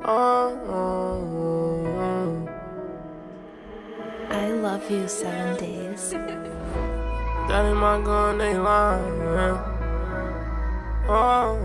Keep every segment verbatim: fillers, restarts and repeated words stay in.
Oh, I love you seven days. that ain't my gun, they lying. Oh,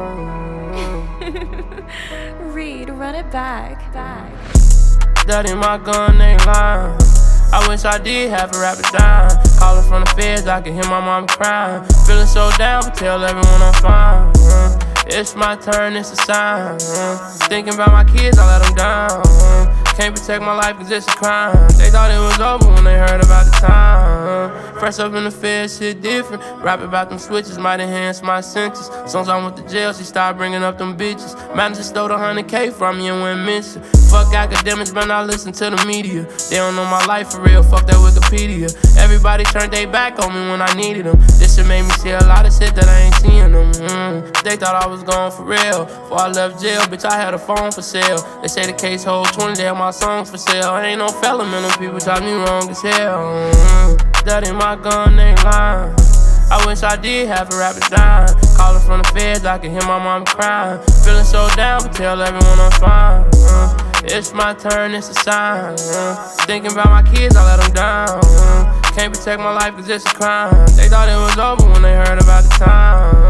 Reed, run it back, back. that ain't my gun, they lying. I wish I did have a rap it down. Calling from the feds, I can hear my mama crying. Feeling so down, but tell everyone I'm fine. uh. It's my turn, it's a sign. uh. Thinking about my kids, I let them down. uh. Can't protect my life cause it's a crime. They thought it was over when they heard about the time. uh. Fresh up in the feds, shit different. Rap about them switches might enhance my sentence. Songs I went to jail, she started bringing up them bitches. Manager stole the one hundred K from me and went missing. Fuck academics, but I listen to the media. They don't know my life for real, fuck that Wikipedia. Everybody turned their back on me when I needed them. This shit made me see a lot of shit that I ain't seeing them. mm. They thought I was gone for real. Before I left jail, bitch, I had a phone for sale. They say the case hold twenty, they have my songs for sale. I ain't no felon, man, them people taught me wrong as hell. mm. That ain't my gun, they lying. I wish I did have a rap it down. Calling from the feds, I can hear my mama crying. Feeling so down, but tell everyone I'm fine. uh. It's my turn, it's a sign. uh. Thinking about my kids, I let them down. uh. Can't protect my life cause it's a crime. They thought it was over when they heard about the time.